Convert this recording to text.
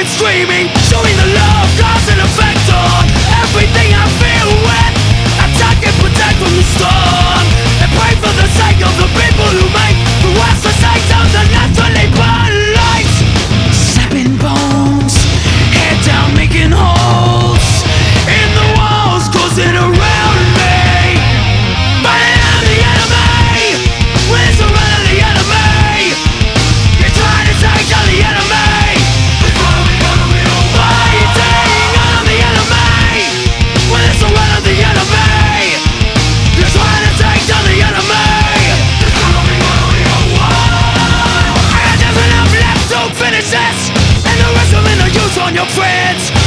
and screaming, showing the love, cause and effect on everything I feel with. Attack and protect from the storm, and pray for the sake of the people who make the worst mistakes of the naturally polite. Sapping bones, head down making holes in the walls, closing around me. Fighting out the enemy, when it's around the enemy. You're trying to take down the enemy. Fighting on the enemy, when it's around the enemy. You're trying to take down the enemy. I got just enough left to finish this, and the rest of it are use on your friends.